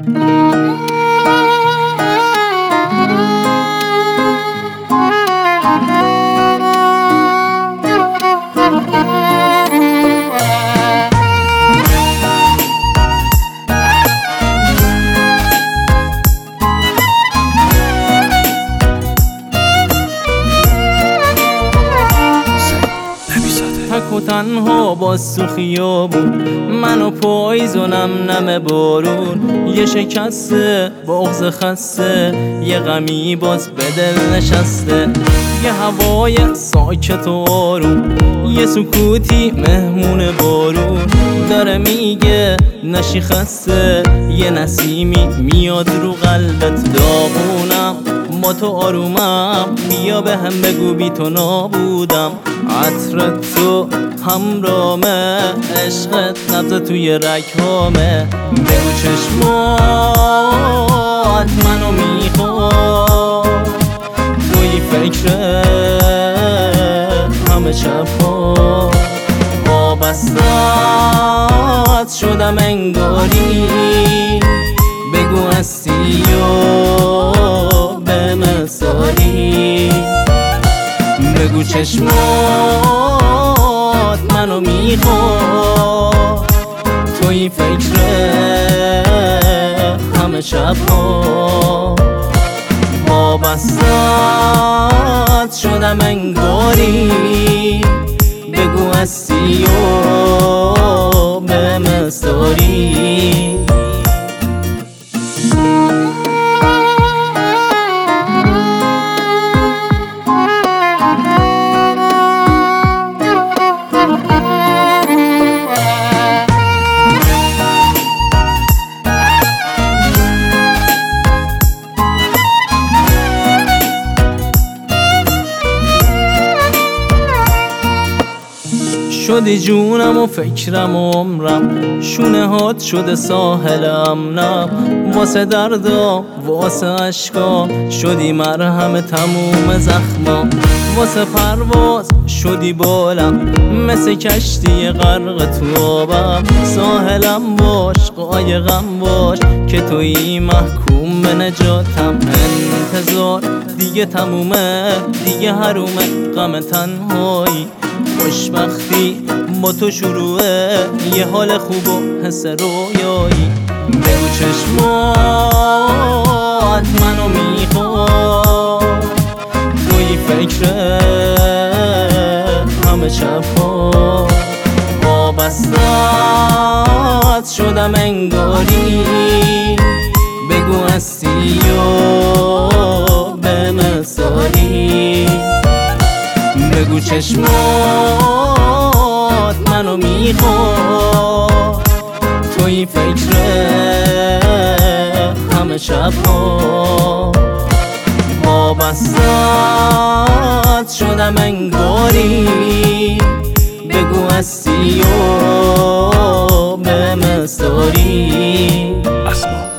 تک و تنها باز تو خیابون، منو پاییزونم نم بارون، یه شکسته بغض خسته، یه غمی باز به دل نشسته، یه هوای ساکت و آروم، یه سکوتی مهمون بارون داره میگه نشی خسته، یه نسیمی میاد رو قلبت داغونم، با تو آرومم، بیا به هم بگو بی تو نابودم، عطر تو همرامه، عشقت نبض توی رگهامه، بگو چشمات منو میخواد، توی فکر همه شبها وابستت شدم انگاری، بگو هستی و به مثالی، بگو چشمات منو میخواد، توی فکر همه شبها وابستت شدم انگاری، بگو هستی و به مثالی. شدی جونم و فکرم و عمرم، شونه هات شده ساحل امنم، واسه دردام واسه عشقام شدی مرهم تموم زخمام، واسه پرواز شدی بالم، مثل کشتی غرق تو آبم، ساحلم باش قایقم باش که تویی محکوم به نجاتم، انتظار دیگه تمومه، دیگه حرومه غم تنهایی، خوشبختی با تو شروعه، یه حال خوب و حس رویایی، بگو چشمات منو میخواد، توی فکر همه شبها وابستت شدم انگاری، بگو هستی و به مثالی، بگو چشمات منو میخواد، توی فکر همه شبها وابستت شدم انگاری، بگو هستی و به مثالی.